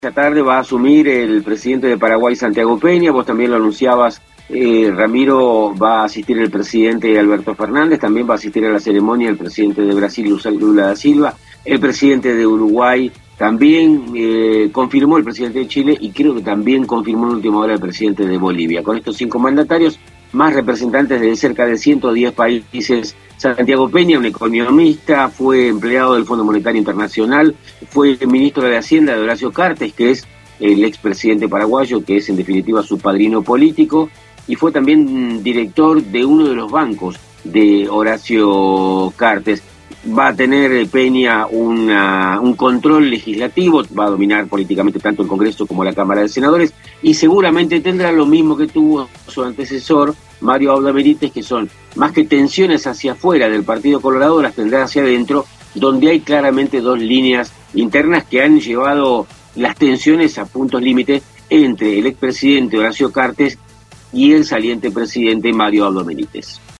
Esta tarde va a asumir el presidente de Paraguay, Santiago Peña. Vos también lo anunciabas, Ramiro. Va a asistir el presidente Alberto Fernández, también va a asistir a la ceremonia el presidente de Brasil, Lula da Silva, el presidente de Uruguay también confirmó, el presidente de Chile, y creo que también confirmó en última hora el presidente de Bolivia. Con estos 5 mandatarios, más representantes de cerca de 110 países. Santiago Peña, un economista, fue empleado del Fondo Monetario Internacional, fue ministro de Hacienda de Horacio Cartes, que es el expresidente paraguayo, que es en definitiva su padrino político, y fue también director de uno de los bancos de Horacio Cartes. Va a tener Peña un control legislativo, va a dominar políticamente tanto el Congreso como la Cámara de Senadores, y seguramente tendrá lo mismo que tuvo su antecesor, Mario Abdo Benítez, que son más que tensiones hacia afuera del Partido Colorado, las tendrá hacia adentro, donde hay claramente 2 líneas internas que han llevado las tensiones a puntos límites entre el expresidente Horacio Cartes y el saliente presidente Mario Abdo Benítez.